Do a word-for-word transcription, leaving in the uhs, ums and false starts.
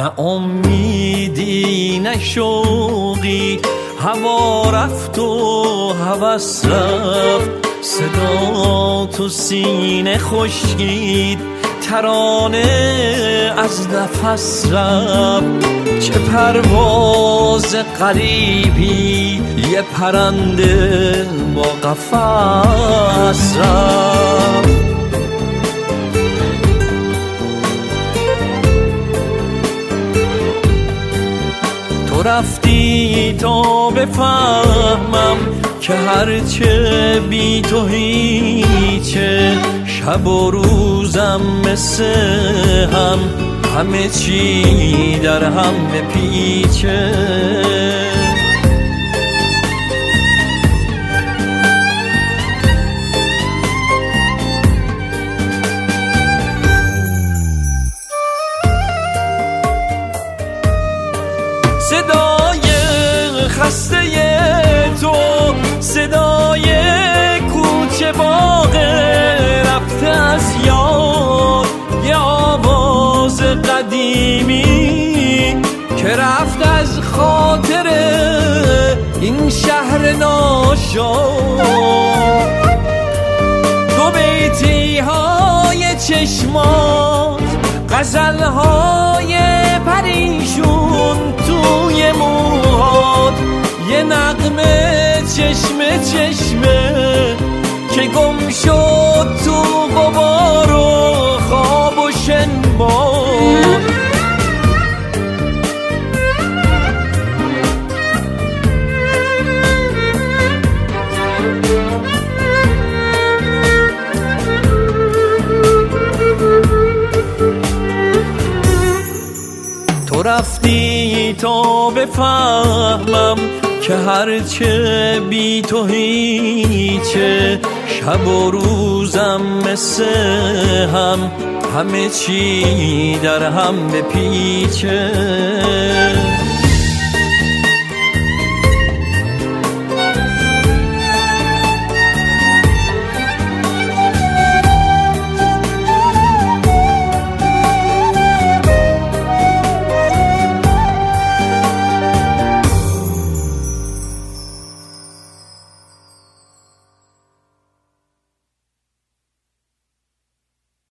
نه امیدی نه شوقی، هوا رفت و هوس رفت، صدا تو سینه خشکید، ترانه از نفس رفت. چه پرواز غریبی، یه پرنده با قفس رفت. تو رفتی تا بفهمم که هرچه بی تو هیچه، شب و روزم مثل هم، همه چی در هم پیچه. صدای خسته تو، صدای کوچه باغ رفته از یاد، یه آواز قدیمی که رفت از خاطر این شهر ناشاد. دو بیتی های چشمات، غزل های پریشون توی موهات، یه نغمه چشمه چشمه که گم شد تو غبار و خواب و شنباد. تو رفتی تا بفهمم که هرچه بی تو هیچه، شب و روزم مثل هم، همه چی در هم بپیچه.